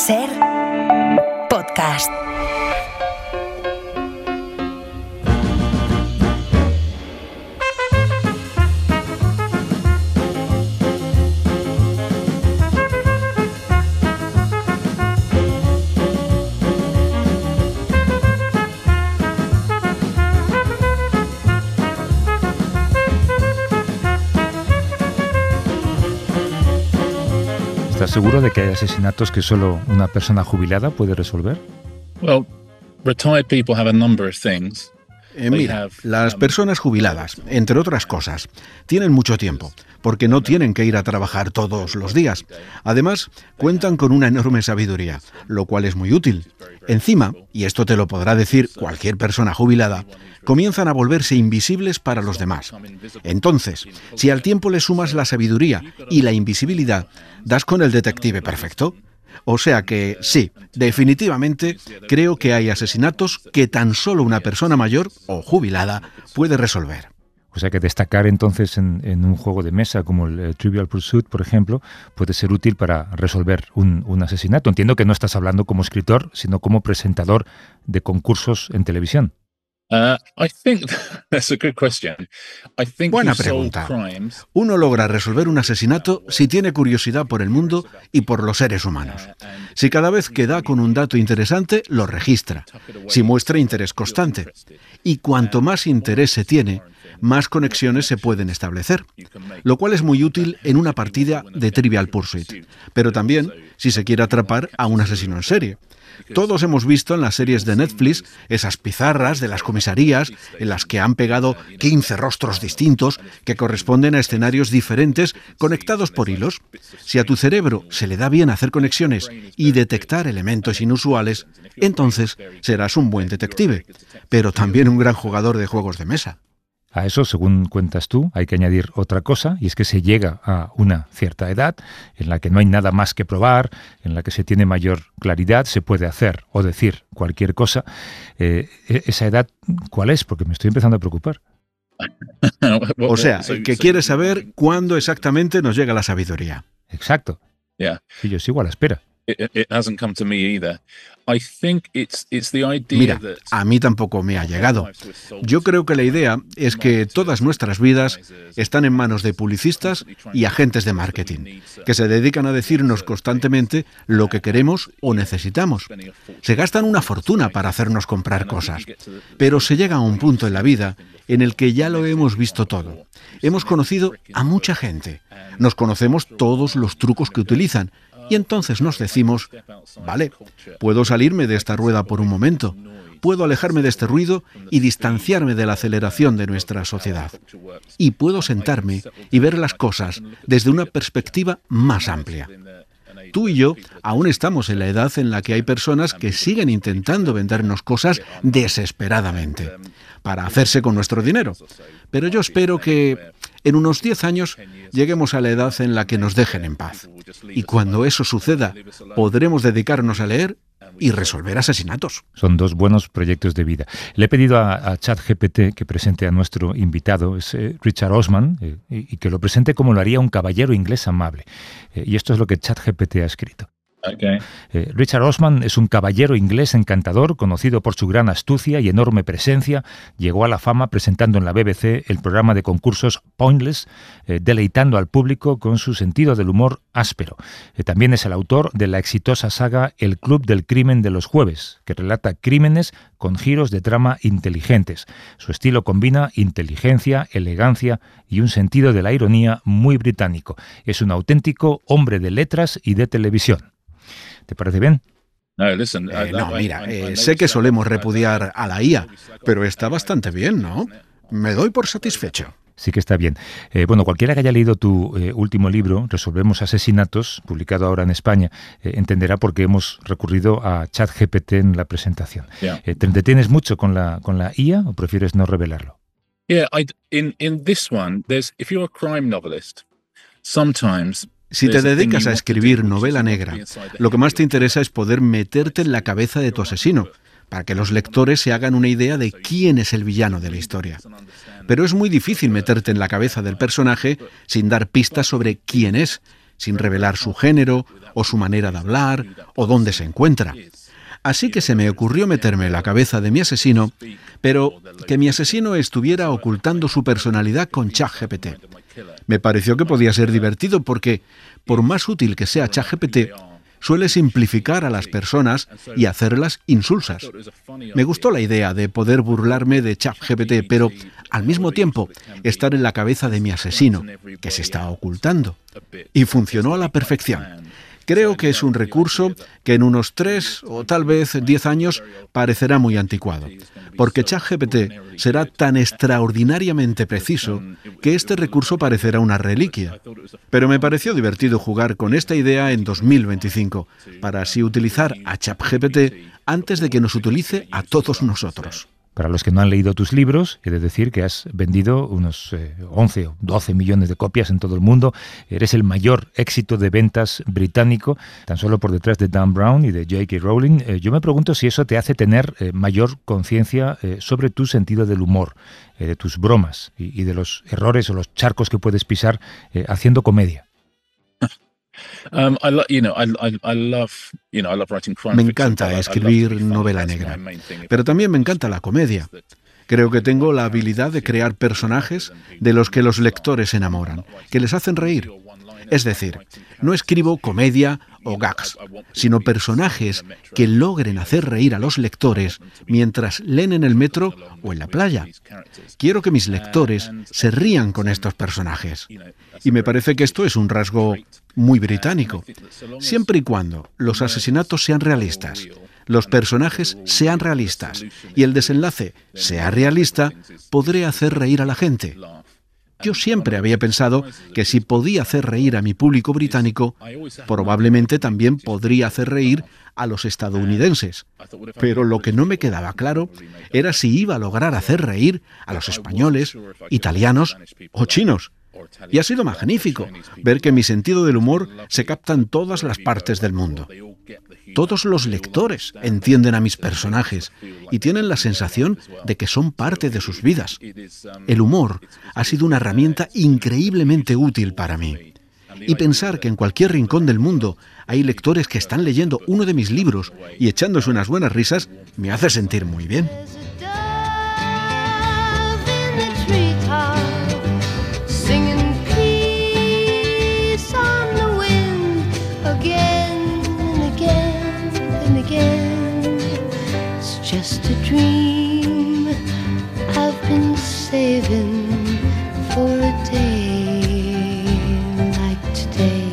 Ser podcast. ¿Estás seguro de que hay asesinatos que solo una persona jubilada puede resolver? Well, retired people have a number of things. Mira, las personas jubiladas, entre otras cosas, tienen mucho tiempo, porque no tienen que ir a trabajar todos los días. Además, cuentan con una enorme sabiduría, lo cual es muy útil. Encima, y esto te lo podrá decir cualquier persona jubilada, comienzan a volverse invisibles para los demás. Entonces, si al tiempo le sumas la sabiduría y la invisibilidad, das con el detective perfecto. O sea que, sí, definitivamente, creo que hay asesinatos que tan solo una persona mayor o jubilada puede resolver. O sea que destacar entonces en un juego de mesa como el Trivial Pursuit, por ejemplo, puede ser útil para resolver un asesinato. Entiendo que no estás hablando como escritor, sino como presentador de concursos en televisión. Buena pregunta. Uno logra resolver un asesinato si tiene curiosidad por el mundo y por los seres humanos. Si cada vez que da con un dato interesante, lo registra. Si muestra interés constante. Y cuanto más interés se tiene, más conexiones se pueden establecer. Lo cual es muy útil en una partida de Trivial Pursuit. Pero también si se quiere atrapar a un asesino en serie. Todos hemos visto en las series de Netflix esas pizarras de las comisarías en las que han pegado 15 rostros distintos que corresponden a escenarios diferentes conectados por hilos. Si a tu cerebro se le da bien hacer conexiones y detectar elementos inusuales, entonces serás un buen detective, pero también un gran jugador de juegos de mesa. A eso, según cuentas tú, hay que añadir otra cosa, y es que se llega a una cierta edad en la que no hay nada más que probar, en la que se tiene mayor claridad, se puede hacer o decir cualquier cosa. ¿Esa edad cuál es? Porque me estoy empezando a preocupar. O sea, que quieres saber cuándo exactamente nos llega la sabiduría. Exacto. Sí, yo sigo a la espera. Mira, a mí tampoco me ha llegado. Yo creo que la idea es que todas nuestras vidas están en manos de publicistas y agentes de marketing, que se dedican a decirnos constantemente lo que queremos o necesitamos. Se gastan una fortuna para hacernos comprar cosas, pero se llega a un punto en la vida en el que ya lo hemos visto todo. Hemos conocido a mucha gente, nos conocemos todos los trucos que utilizan, y entonces nos decimos, vale, puedo salirme de esta rueda por un momento, puedo alejarme de este ruido y distanciarme de la aceleración de nuestra sociedad. Y puedo sentarme y ver las cosas desde una perspectiva más amplia. Tú y yo aún estamos en la edad en la que hay personas que siguen intentando vendernos cosas desesperadamente para hacerse con nuestro dinero. Pero yo espero que en unos 10 años lleguemos a la edad en la que nos dejen en paz. Y cuando eso suceda, podremos dedicarnos a leer y resolver asesinatos. Son dos buenos proyectos de vida. Le he pedido a ChatGPT que presente a nuestro invitado, es Richard Osman, y que lo presente como lo haría un caballero inglés amable. Y esto es lo que ChatGPT ha escrito. Okay. Richard Osman es un caballero inglés encantador, conocido por su gran astucia y enorme presencia. Llegó a la fama presentando en la BBC el programa de concursos Pointless, deleitando al público con su sentido del humor áspero. También es el autor de la exitosa saga El Club del Crimen de los Jueves, que relata crímenes con giros de trama inteligentes. Su estilo combina inteligencia, elegancia y un sentido de la ironía muy británico. Es un auténtico hombre de letras y de televisión. ¿Te parece bien? Sé que solemos repudiar a la IA, pero está bastante bien, ¿no? Me doy por satisfecho. Sí que está bien. Bueno, cualquiera que haya leído tu último libro, Resolvemos asesinatos, publicado ahora en España, entenderá por qué hemos recurrido a ChatGPT en la presentación. ¿Te entretienes mucho con la IA o prefieres no revelarlo? In this one, if you're a crime novelist, sometimes Si te dedicas a escribir novela negra, lo que más te interesa es poder meterte en la cabeza de tu asesino, para que los lectores se hagan una idea de quién es el villano de la historia. Pero es muy difícil meterte en la cabeza del personaje sin dar pistas sobre quién es, sin revelar su género o su manera de hablar, o dónde se encuentra. Así que se me ocurrió meterme en la cabeza de mi asesino, pero que mi asesino estuviera ocultando su personalidad con ChatGPT. Me pareció que podía ser divertido porque, por más útil que sea ChatGPT, suele simplificar a las personas y hacerlas insulsas. Me gustó la idea de poder burlarme de ChatGPT, pero al mismo tiempo estar en la cabeza de mi asesino, que se está ocultando. Y funcionó a la perfección. Creo que es un recurso que en unos 3 o tal vez 10 años parecerá muy anticuado, porque ChatGPT será tan extraordinariamente preciso que este recurso parecerá una reliquia. Pero me pareció divertido jugar con esta idea en 2025, para así utilizar a ChatGPT antes de que nos utilice a todos nosotros. Para los que no han leído tus libros, he de decir que has vendido unos 11 o 12 millones de copias en todo el mundo. Eres el mayor éxito de ventas británico, tan solo por detrás de Dan Brown y de J.K. Rowling. Yo me pregunto si eso te hace tener mayor conciencia sobre tu sentido del humor, de tus bromas y de los errores o los charcos que puedes pisar haciendo comedia. Me encanta escribir novela negra, pero también me encanta la comedia. Creo que tengo la habilidad de crear personajes de los que los lectores se enamoran, que les hacen reír. Es decir, no escribo comedia o gags, sino personajes que logren hacer reír a los lectores mientras leen en el metro o en la playa. Quiero que mis lectores se rían con estos personajes. Y me parece que esto es un rasgo muy británico. Siempre y cuando los asesinatos sean realistas, los personajes sean realistas y el desenlace sea realista, podré hacer reír a la gente. Yo siempre había pensado que si podía hacer reír a mi público británico, probablemente también podría hacer reír a los estadounidenses. Pero lo que no me quedaba claro era si iba a lograr hacer reír a los españoles, italianos o chinos. Y ha sido magnífico ver que mi sentido del humor se capta en todas las partes del mundo. Todos los lectores entienden a mis personajes y tienen la sensación de que son parte de sus vidas. El humor ha sido una herramienta increíblemente útil para mí. Y pensar que en cualquier rincón del mundo hay lectores que están leyendo uno de mis libros y echándose unas buenas risas me hace sentir muy bien. Just a dream I've been saving for a day like today.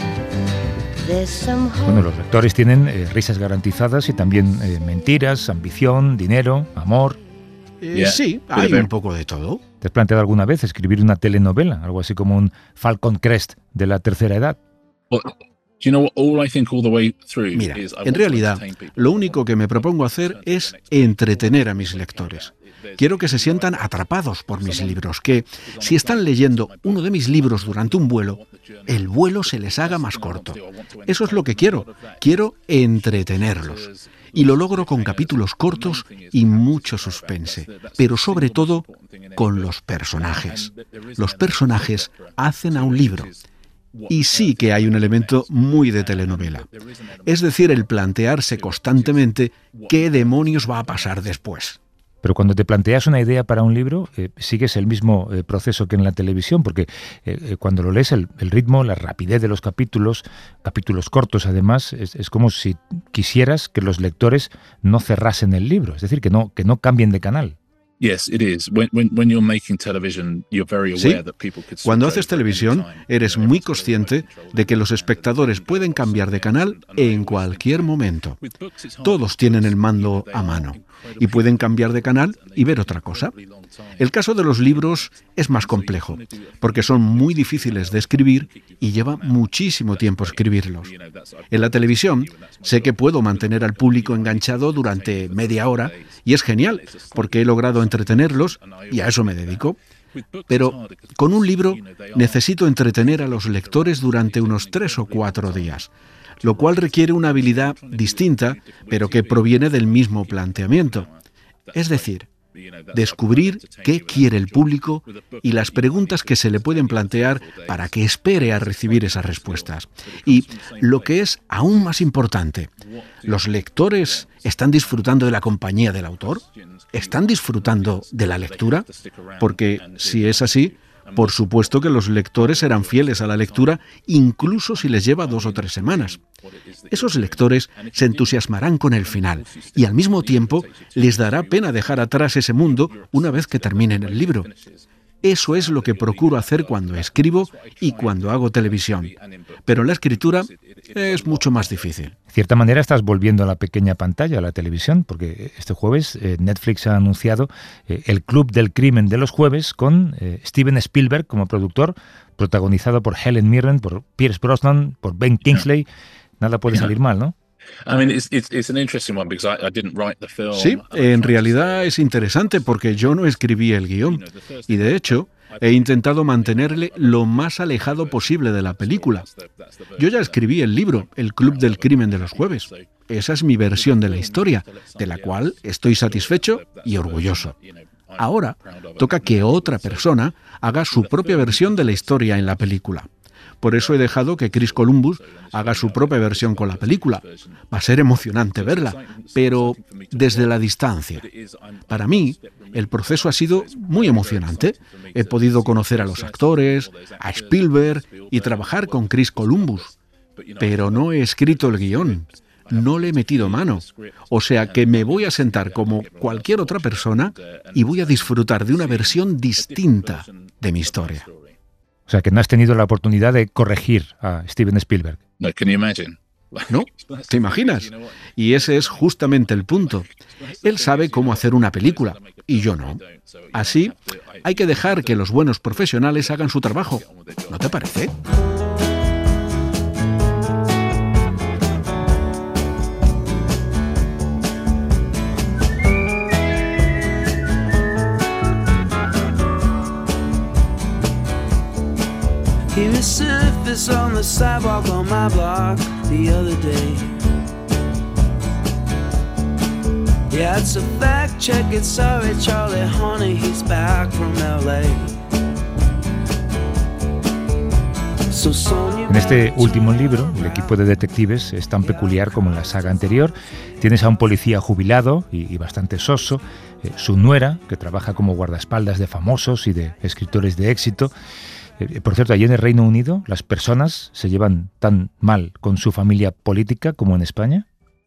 Bueno, los lectores tienen risas garantizadas y también mentiras, ambición, dinero, amor. Sí, hay un poco de todo. ¿Te has planteado alguna vez escribir una telenovela, algo así como un Falcon Crest de la tercera edad? Mira, en realidad, lo único que me propongo hacer es entretener a mis lectores. Quiero que se sientan atrapados por mis libros, que si están leyendo uno de mis libros durante un vuelo, el vuelo se les haga más corto. Eso es lo que quiero. Quiero entretenerlos. Y lo logro con capítulos cortos y mucho suspense, pero sobre todo con los personajes. Los personajes hacen a un libro. Y sí que hay un elemento muy de telenovela. Es decir, el plantearse constantemente qué demonios va a pasar después. Pero cuando te planteas una idea para un libro, sigues el mismo proceso que en la televisión, porque cuando lo lees, el ritmo, la rapidez de los capítulos cortos además, es como si quisieras que los lectores no cerrasen el libro, es decir, que no cambien de canal. Sí, cuando haces televisión, eres muy consciente de que los espectadores pueden cambiar de canal en cualquier momento. Todos tienen el mando a mano y pueden cambiar de canal y ver otra cosa. El caso de los libros es más complejo, porque son muy difíciles de escribir y lleva muchísimo tiempo escribirlos. En la televisión, sé que puedo mantener al público enganchado durante media hora y es genial, porque he logrado entretenerlos y a eso me dedico. Pero con un libro necesito entretener a los lectores durante unos 3 o 4 días, lo cual requiere una habilidad distinta, pero que proviene del mismo planteamiento. Es decir, descubrir qué quiere el público y las preguntas que se le pueden plantear para que espere a recibir esas respuestas. Y lo que es aún más importante, ¿los lectores están disfrutando de la compañía del autor? ¿Están disfrutando de la lectura? Porque si es así, por supuesto que los lectores serán fieles a la lectura, incluso si les lleva 2 o 3 semanas. Esos lectores se entusiasmarán con el final y al mismo tiempo les dará pena dejar atrás ese mundo una vez que terminen el libro. Eso es lo que procuro hacer cuando escribo y cuando hago televisión. Pero en la escritura es mucho más difícil. De cierta manera estás volviendo a la pequeña pantalla, a la televisión, porque este jueves Netflix ha anunciado el Club del Crimen de los Jueves con Steven Spielberg como productor, protagonizado por Helen Mirren, por Pierce Brosnan, por Ben Kingsley. Nada puede salir mal, ¿no? Sí, en realidad es interesante porque yo no escribí el guión y de hecho he intentado mantenerle lo más alejado posible de la película. Yo ya escribí el libro, El Club del Crimen de los Jueves. Esa es mi versión de la historia, de la cual estoy satisfecho y orgulloso. Ahora toca que otra persona haga su propia versión de la historia en la película. Por eso he dejado que Chris Columbus haga su propia versión con la película. Va a ser emocionante verla, pero desde la distancia. Para mí, el proceso ha sido muy emocionante. He podido conocer a los actores, a Spielberg y trabajar con Chris Columbus. Pero no he escrito el guión. No le he metido mano. O sea que me voy a sentar como cualquier otra persona y voy a disfrutar de una versión distinta de mi historia. O sea, que no has tenido la oportunidad de corregir a Steven Spielberg. No, can you imagine? No, ¿te imaginas? Y ese es justamente el punto. Él sabe cómo hacer una película, y yo no. Así, hay que dejar que los buenos profesionales hagan su trabajo. ¿No te parece? He resurfaced on the sidewalk on my block the other day. Yeah, it's a fact check, it's sorry, Charlie Honey, he's back from LA. En este último libro, el equipo de detectives es tan peculiar como en la saga anterior. Tienes a un policía jubilado y bastante soso, su nuera, que trabaja como guardaespaldas de famosos y de escritores de éxito. Por cierto, allí en el Reino Unido, ¿las personas se llevan tan mal con su familia política como en España?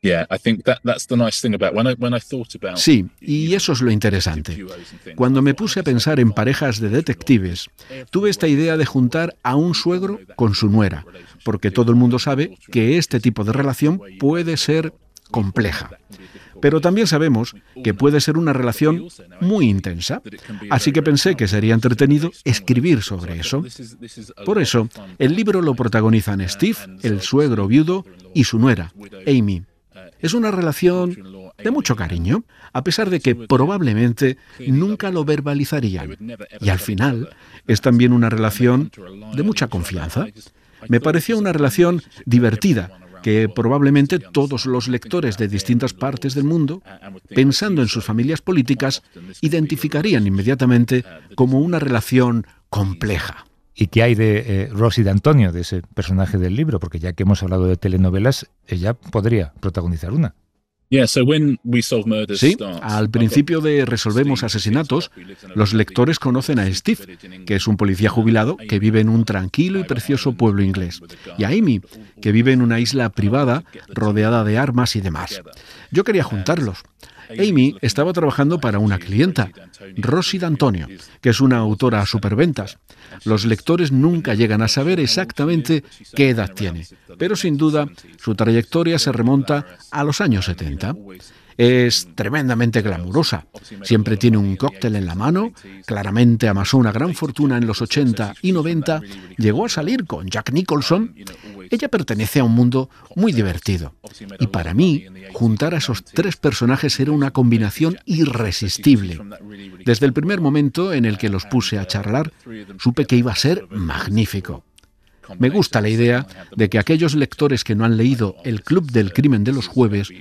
Sí, y eso es lo interesante. Cuando me puse a pensar en parejas de detectives, tuve esta idea de juntar a un suegro con su nuera, porque todo el mundo sabe que este tipo de relación puede ser compleja. Pero también sabemos que puede ser una relación muy intensa, así que pensé que sería entretenido escribir sobre eso. Por eso, el libro lo protagonizan Steve, el suegro viudo, y su nuera, Amy. Es una relación de mucho cariño, a pesar de que probablemente nunca lo verbalizarían. Y al final, es también una relación de mucha confianza. Me pareció una relación divertida, que probablemente todos los lectores de distintas partes del mundo, pensando en sus familias políticas, identificarían inmediatamente como una relación compleja. ¿Y qué hay de Rosie D'Antonio, de ese personaje del libro? Porque ya que hemos hablado de telenovelas, ella podría protagonizar una. Sí, al principio de Resolvemos Asesinatos, los lectores conocen a Steve, que es un policía jubilado que vive en un tranquilo y precioso pueblo inglés, y a Amy, que vive en una isla privada rodeada de armas y demás. Yo quería juntarlos. Amy estaba trabajando para una clienta, Rosie D'Antonio, que es una autora superventas. Los lectores nunca llegan a saber exactamente qué edad tiene, pero sin duda su trayectoria se remonta a los años 70. Es tremendamente glamurosa. Siempre tiene un cóctel en la mano. Claramente amasó una gran fortuna en los 80 y 90. Llegó a salir con Jack Nicholson. Ella pertenece a un mundo muy divertido. Y para mí, juntar a esos tres personajes era una combinación irresistible. Desde el primer momento en el que los puse a charlar, supe que iba a ser magnífico. Me gusta la idea de que aquellos lectores que no han leído El Club del Crimen de los Jueves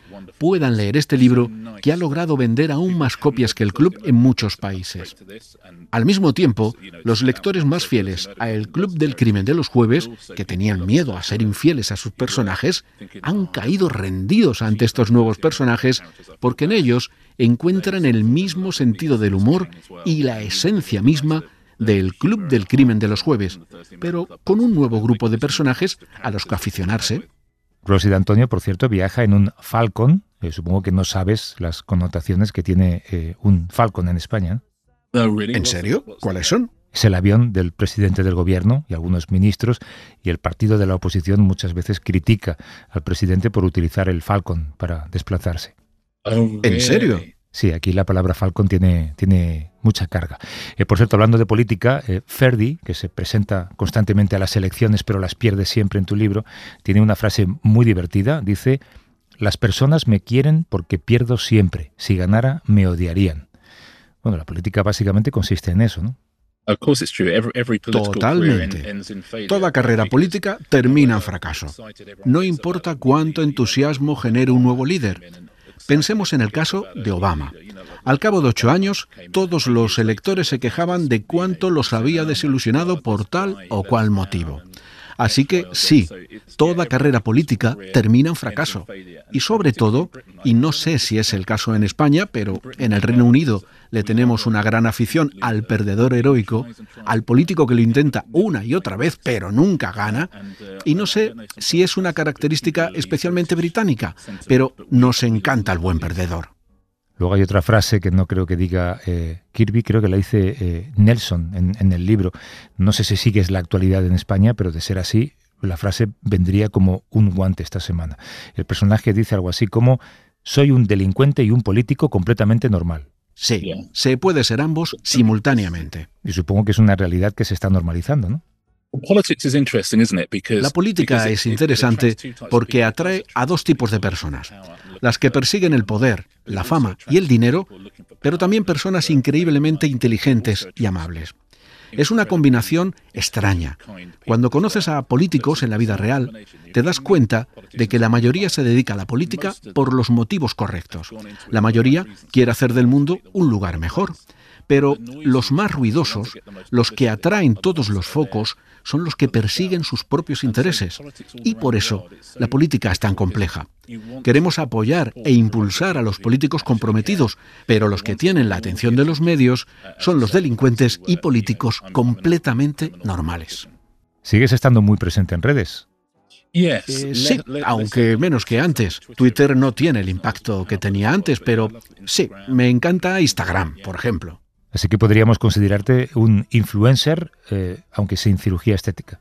puedan leer este libro, que ha logrado vender aún más copias que el club en muchos países. Al mismo tiempo, los lectores más fieles a El Club del Crimen de los Jueves, que tenían miedo a ser infieles a sus personajes, han caído rendidos ante estos nuevos personajes porque en ellos encuentran el mismo sentido del humor y la esencia misma del Club del Crimen de los Jueves, pero con un nuevo grupo de personajes a los que aficionarse. Rosy D'Antonio, por cierto, viaja en un Falcon. Supongo que no sabes las connotaciones que tiene un Falcon en España. ¿En serio? ¿Cuáles son? Es el avión del presidente del gobierno y algunos ministros, y el partido de la oposición muchas veces critica al presidente por utilizar el Falcon para desplazarse. ¿En serio? Sí, aquí la palabra Falcon tiene mucha carga. Por cierto, hablando de política, Ferdi, que se presenta constantemente a las elecciones pero las pierde siempre en tu libro, tiene una frase muy divertida. Dice: las personas me quieren porque pierdo siempre. Si ganara, me odiarían. Bueno, la política básicamente consiste en eso, ¿no? Totalmente. Toda carrera política termina en fracaso. No importa cuánto entusiasmo genere un nuevo líder. Pensemos en el caso de Obama. Al cabo de 8 años, todos los electores se quejaban de cuánto los había desilusionado por tal o cual motivo. Así que sí, toda carrera política termina en fracaso. Y sobre todo, y no sé si es el caso en España, pero en el Reino Unido le tenemos una gran afición al perdedor heroico, al político que lo intenta una y otra vez, pero nunca gana. Y no sé si es una característica especialmente británica, pero nos encanta el buen perdedor. Luego hay otra frase que no creo que diga Kirby, creo que la dice Nelson en el libro. No sé si sigues la actualidad en España, pero de ser así, la frase vendría como un guante esta semana. El personaje dice algo así como: soy un delincuente y un político completamente normal. Sí, se puede ser ambos simultáneamente. Y supongo que es una realidad que se está normalizando, ¿no? La política es interesante porque atrae a dos tipos de personas: las que persiguen el poder, la fama y el dinero, pero también personas increíblemente inteligentes y amables. Es una combinación extraña. Cuando conoces a políticos en la vida real, te das cuenta de que la mayoría se dedica a la política por los motivos correctos. La mayoría quiere hacer del mundo un lugar mejor. Pero los más ruidosos, los que atraen todos los focos, son los que persiguen sus propios intereses. Y por eso la política es tan compleja. Queremos apoyar e impulsar a los políticos comprometidos, pero los que tienen la atención de los medios son los delincuentes y políticos completamente normales. ¿Sigues estando muy presente en redes? Sí, aunque menos que antes. Twitter no tiene el impacto que tenía antes, pero sí, me encanta Instagram, por ejemplo. Así que podríamos considerarte un influencer, aunque sin cirugía estética.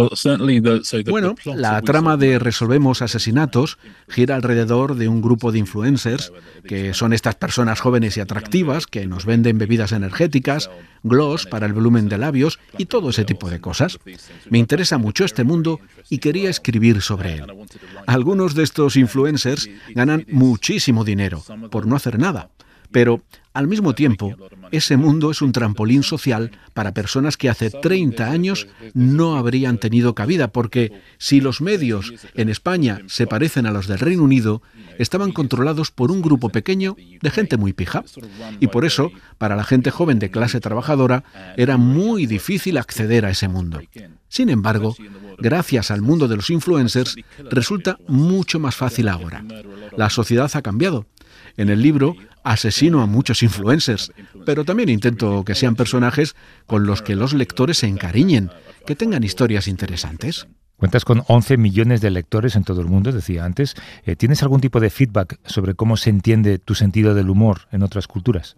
Bueno, la trama de Resolvemos Asesinatos gira alrededor de un grupo de influencers, que son estas personas jóvenes y atractivas que nos venden bebidas energéticas, gloss para el volumen de labios y todo ese tipo de cosas. Me interesa mucho este mundo y quería escribir sobre él. Algunos de estos influencers ganan muchísimo dinero por no hacer nada. Pero, al mismo tiempo, ese mundo es un trampolín social para personas que hace 30 años no habrían tenido cabida, porque si los medios en España se parecen a los del Reino Unido, estaban controlados por un grupo pequeño de gente muy pija. Y por eso, para la gente joven de clase trabajadora, era muy difícil acceder a ese mundo. Sin embargo, gracias al mundo de los influencers, resulta mucho más fácil ahora. La sociedad ha cambiado. En el libro asesino a muchos influencers, pero también intento que sean personajes con los que los lectores se encariñen, que tengan historias interesantes. Cuentas con 11 millones de lectores en todo el mundo, decía antes. ¿Tienes algún tipo de feedback sobre cómo se entiende tu sentido del humor en otras culturas?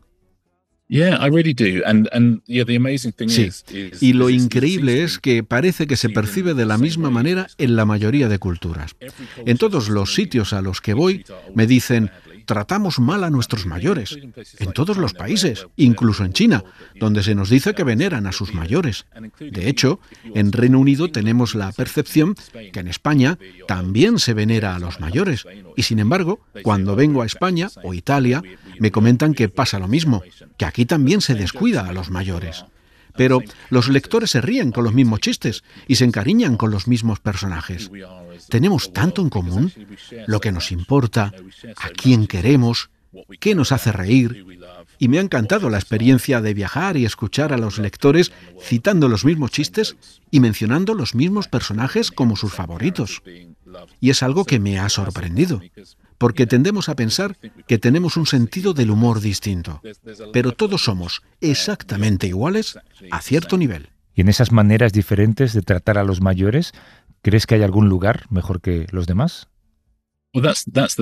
Sí, y lo increíble es que parece que se percibe de la misma manera en la mayoría de culturas. En todos los sitios a los que voy me dicen: tratamos mal a nuestros mayores. En todos los países, incluso en China, donde se nos dice que veneran a sus mayores. De hecho, en Reino Unido tenemos la percepción que en España también se venera a los mayores. Y sin embargo, cuando vengo a España o Italia, me comentan que pasa lo mismo, que aquí también se descuida a los mayores. pero los lectores se ríen con los mismos chistes y se encariñan con los mismos personajes. Tenemos tanto en común, lo que nos importa, a quién queremos, qué nos hace reír, y me ha encantado la experiencia de viajar y escuchar a los lectores citando los mismos chistes y mencionando los mismos personajes como sus favoritos. Y es algo que me ha sorprendido, porque tendemos a pensar que tenemos un sentido del humor distinto, pero todos somos exactamente iguales a cierto nivel. Y en esas maneras diferentes de tratar a los mayores, ¿crees que hay algún lugar mejor que los demás? Mira,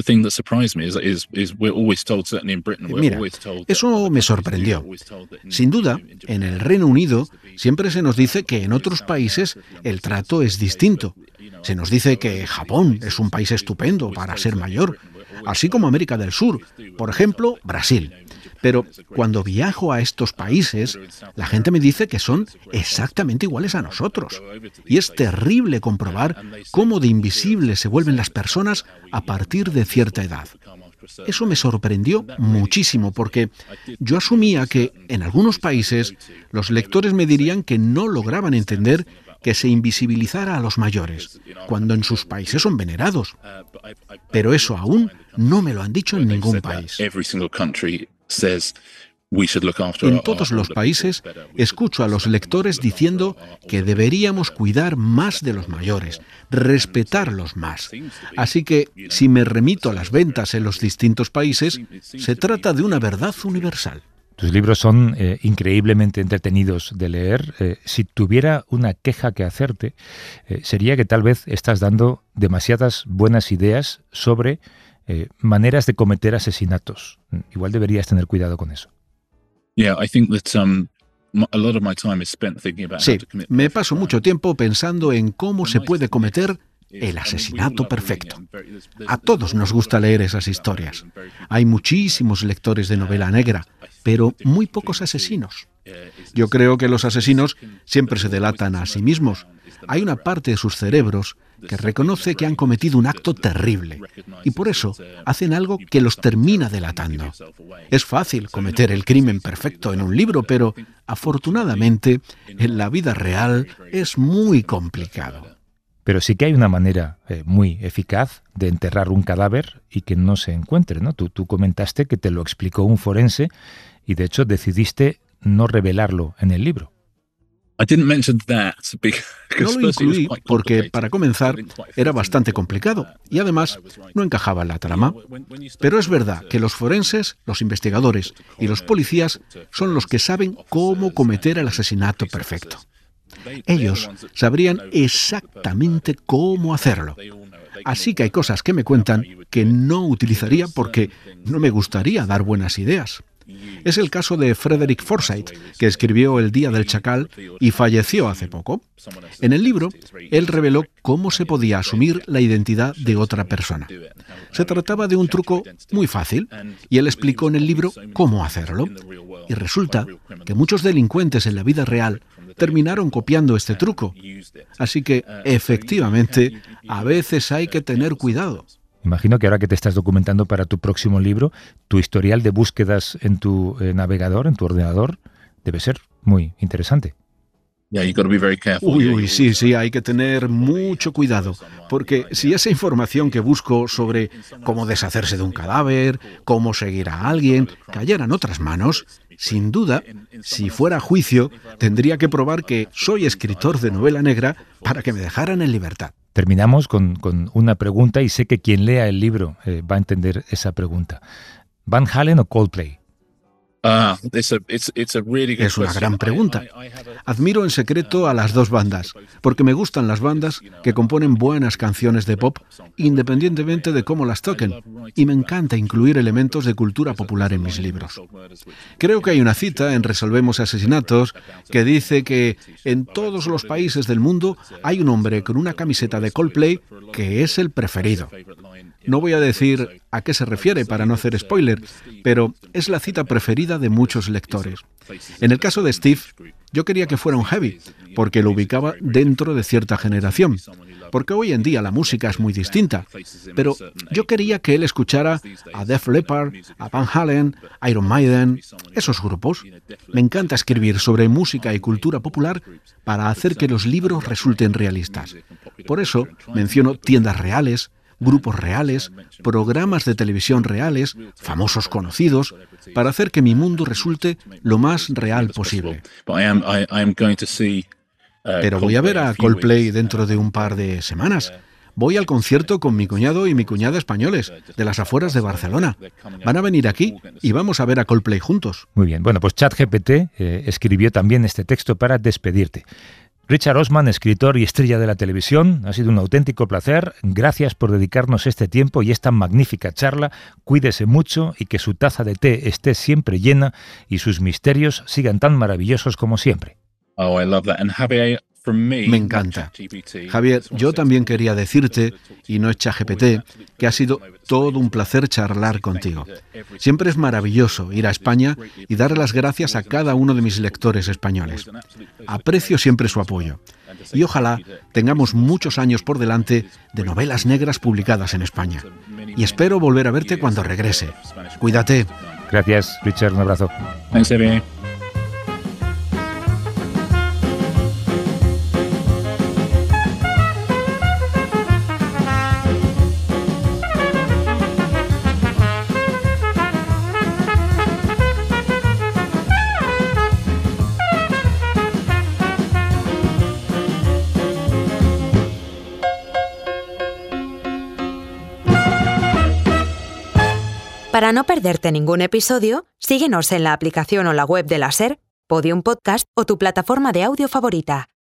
eso me sorprendió. Sin duda, en el Reino Unido siempre se nos dice que en otros países el trato es distinto. Se nos dice que Japón es un país estupendo para ser mayor, así como América del Sur, por ejemplo, Brasil. Pero cuando viajo a estos países, la gente me dice que son exactamente iguales a nosotros. Y es terrible comprobar cómo de invisibles se vuelven las personas a partir de cierta edad. Eso me sorprendió muchísimo porque yo asumía que en algunos países los lectores me dirían que no lograban entender que se invisibilizara a los mayores, cuando en sus países son venerados. Pero eso aún no me lo han dicho en ningún país. En todos los países escucho a los lectores diciendo que deberíamos cuidar más de los mayores, respetarlos más. Así que, si me remito a las ventas en los distintos países, se trata de una verdad universal. Tus libros son increíblemente entretenidos de leer. Si tuviera una queja que hacerte, sería que tal vez estás dando demasiadas buenas ideas sobre maneras de cometer asesinatos. Igual deberías tener cuidado con eso. Sí, me paso mucho tiempo pensando en cómo se puede cometer el asesinato perfecto. A todos nos gusta leer esas historias. Hay muchísimos lectores de novela negra, pero muy pocos asesinos. Yo creo que los asesinos siempre se delatan a sí mismos. Hay una parte de sus cerebros que reconoce que han cometido un acto terrible y por eso hacen algo que los termina delatando. Es fácil cometer el crimen perfecto en un libro, pero afortunadamente en la vida real es muy complicado. Pero sí que hay una manera muy eficaz de enterrar un cadáver y que no se encuentre, ¿no? Tú comentaste que te lo explicó un forense y de hecho decidiste no revelarlo en el libro. No lo incluí porque, para comenzar, era bastante complicado y además no encajaba en la trama. Pero es verdad que los forenses, los investigadores y los policías son los que saben cómo cometer el asesinato perfecto. Ellos sabrían exactamente cómo hacerlo. Así que hay cosas que me cuentan que no utilizaría porque no me gustaría dar buenas ideas. Es el caso de Frederick Forsyth, que escribió El Día del Chacal y falleció hace poco. En el libro, él reveló cómo se podía asumir la identidad de otra persona. Se trataba de un truco muy fácil y él explicó en el libro cómo hacerlo. Y resulta que muchos delincuentes en la vida real terminaron copiando este truco. Así que, efectivamente, a veces hay que tener cuidado. Imagino que ahora que te estás documentando para tu próximo libro, tu historial de búsquedas en tu navegador, en tu ordenador, debe ser muy interesante. Sí, hay que tener mucho cuidado, porque si esa información que busco sobre cómo deshacerse de un cadáver, cómo seguir a alguien, cayera en otras manos, sin duda, si fuera a juicio, tendría que probar que soy escritor de novela negra para que me dejaran en libertad. Terminamos con una pregunta y sé que quien lea el libro va a entender esa pregunta. ¿Van Halen o Coldplay? Es una gran pregunta. Admiro en secreto a las dos bandas, porque me gustan las bandas que componen buenas canciones de pop, independientemente de cómo las toquen, y me encanta incluir elementos de cultura popular en mis libros. Creo que hay una cita en Resolvemos Asesinatos que dice que en todos los países del mundo hay un hombre con una camiseta de Coldplay que es el preferido. No voy a decir a qué se refiere para no hacer spoiler, pero es la cita preferida de muchos lectores. En el caso de Steve, yo quería que fuera un heavy, porque lo ubicaba dentro de cierta generación, porque hoy en día la música es muy distinta, pero yo quería que él escuchara a Def Leppard, a Van Halen, Iron Maiden, esos grupos. Me encanta escribir sobre música y cultura popular para hacer que los libros resulten realistas. Por eso menciono tiendas reales, grupos reales, programas de televisión reales, famosos conocidos, para hacer que mi mundo resulte lo más real posible. Pero voy a ver a Coldplay dentro de un par de semanas. Voy al concierto con mi cuñado y mi cuñada españoles, de las afueras de Barcelona. Van a venir aquí y vamos a ver a Coldplay juntos. Muy bien. Bueno, pues ChatGPT escribió también este texto para despedirte. Richard Osman, escritor y estrella de la televisión, ha sido un auténtico placer. Gracias por dedicarnos este tiempo y esta magnífica charla. Cuídese mucho y que su taza de té esté siempre llena y sus misterios sigan tan maravillosos como siempre. Oh, I love that. And Javier, Me encanta. Javier, yo también quería decirte, y no es ChatGPT, que ha sido todo un placer charlar contigo. Siempre es maravilloso ir a España y dar las gracias a cada uno de mis lectores españoles. Aprecio siempre su apoyo. Y ojalá tengamos muchos años por delante de novelas negras publicadas en España. Y espero volver a verte cuando regrese. Cuídate. Gracias, Richard. Un abrazo. Thanks, Javier. Para no perderte ningún episodio, síguenos en la aplicación o la web de la SER, Podium Podcast o tu plataforma de audio favorita.